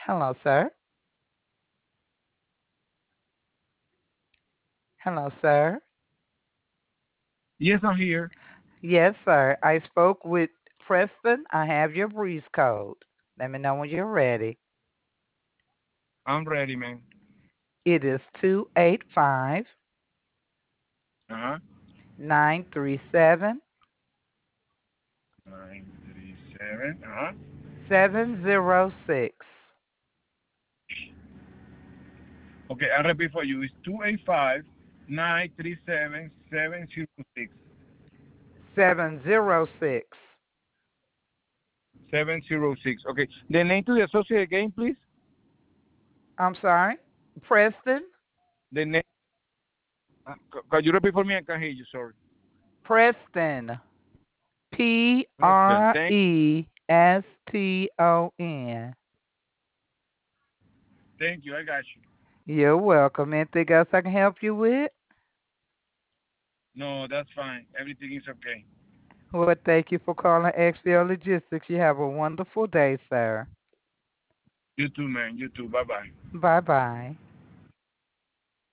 Hello, sir. Hello, sir. Yes, I'm here. Yes, sir. I spoke with Preston. I have your breeze code. Let me know when you're ready. I'm ready, man. It is 285 Uh-huh. 937 937. Uh-huh. 706. Okay, I repeat for you. It's 285-937-706. 706. 706. Okay. The name to the associate again, please. I'm sorry. Preston. The name. Could you repeat for me? I can't hear you. Sorry. Preston. Preston. Preston. Thank you. I got you. You're welcome. Anything else I can help you with? No, that's fine. Everything is okay. Well, thank you for calling XL Logistics. You have a wonderful day, sir. You too, man. You too. Bye bye. Bye bye.